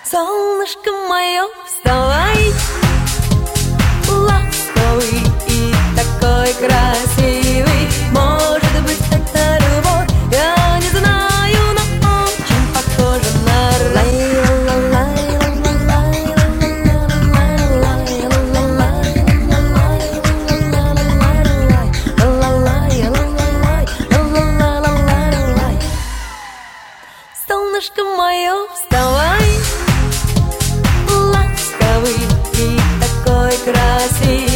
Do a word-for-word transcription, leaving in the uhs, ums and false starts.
Солнышко мое, вставай, ласковый и такой красивый. Может быть, это любовь, я не знаю, но очень похоже на рай. Солнышко мое, вставай, ласковый и такой красивый.